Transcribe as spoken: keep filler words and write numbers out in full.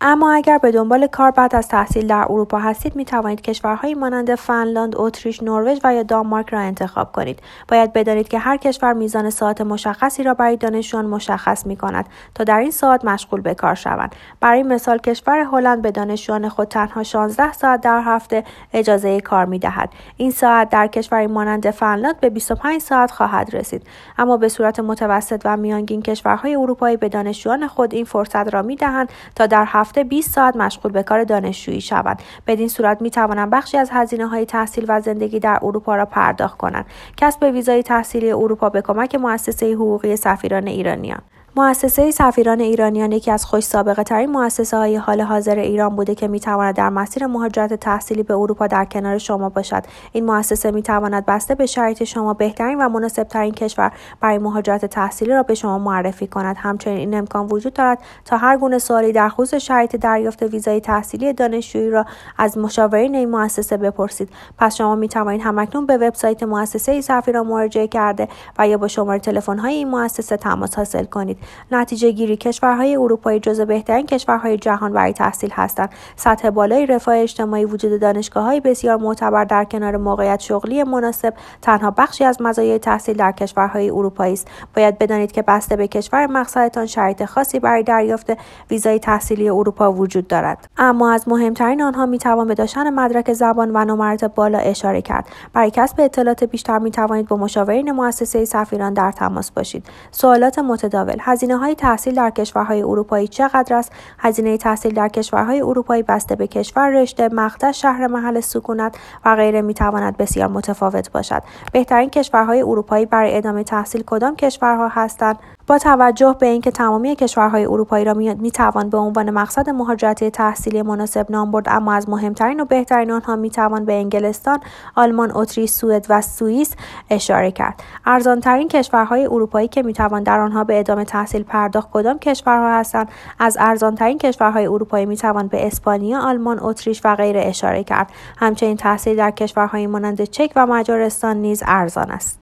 اما اگر به دنبال کار بعد از تحصیل در اروپا هستید، می توانید کشورهایی مانند فنلاند، اتریش، نروژ و یا دانمارک را انتخاب کنید. باید بدانید که هر کشور میزان ساعات مشخصی را برای دانشجویان مشخص می کند تا در این ساعات مشغول به کار شوند. برای مثال کشور هلند به دانشجویان خود تنها شانزده ساعت در هفته اجازه کار می دهد. این ساعت در کشوری مانند فنلاند به بیست و پنج ساعت خواهد رسید. اما به صورت متوسط و میانگین کشورهای اروپایی به دانشجویان خود این فرصت را می دهند تا در هفته بیست ساعت مشغول به کار دانشجویی شوند. بدین صورت می توانند بخشی از هزینه‌های تحصیل و زندگی در اروپا را پرداخت کنند. کسب ویزای تحصیلی اروپا به کمک مؤسسه حقوقی سفیران ایرانیان. مؤسسه سفیران ایرانیان یکی از خوش سابقه ترین مؤسسه های حال حاضر ایران بوده که می تواند در مسیر مهاجرت تحصیلی به اروپا در کنار شما باشد. این مؤسسه می تواند بسته به شرایط شما بهترین و مناسب ترین کشور برای مهاجرت تحصیلی را به شما معرفی کند. همچنین این امکان وجود دارد تا هر گونه سوالی در خصوص شرایط دریافت ویزای تحصیلی دانشجویی را از مشاورین این مؤسسه بپرسید. پس شما می توانید همکنون به وبسایت مؤسسه سفیران مراجعه کرده و یا با شماره تلفن های این مؤسسه تماس حاصل کنید. نتیجه گیری کشورهای اروپایی جزو بهترین کشورهای جهان برای تحصیل هستند. سطح بالای رفاه اجتماعی، وجود دانشگاه‌های بسیار معتبر در کنار موقعیت شغلی مناسب تنها بخشی از مزایای تحصیل در کشورهای اروپایی است. باید بدانید که بسته به کشور مقصدتان شرایط خاصی برای دریافت ویزای تحصیلی اروپا وجود دارد. اما از مهمترین آنها میتوان به داشتن مدرک زبان و نمرات بالا اشاره کرد. برای کسب اطلاعات بیشتر میتوانید با مشاورین مؤسسه سفیران در تماس باشید. سوالات متداول: هزینه‌های تحصیل در کشورهای اروپایی چقدر است؟ هزینه تحصیل در کشورهای اروپایی بسته به کشور، رشته، مقطع، شهر محل سکونت و غیره میتواند بسیار متفاوت باشد. بهترین کشورهای اروپایی برای ادامه تحصیل کدام کشورها هستند؟ با توجه به اینکه تمامی کشورهای اروپایی را میتوان به عنوان مقصد مهاجرت تحصیلی مناسب نام برد، اما از مهمترین و بهترین آنها میتوان به انگلستان، آلمان، اتریش، سوئد و سوئیس اشاره کرد. ارزانترین کشورهای اروپایی که میتوان در آنها به ادامه تحصیل پرداخت کدام کشورها هستند؟ از ارزانترین کشورهای اروپایی میتوان به اسپانیا، آلمان، اتریش و غیره اشاره کرد. همچنین تحصیل در کشورهای مانند چک و مجارستان نیز ارزان است.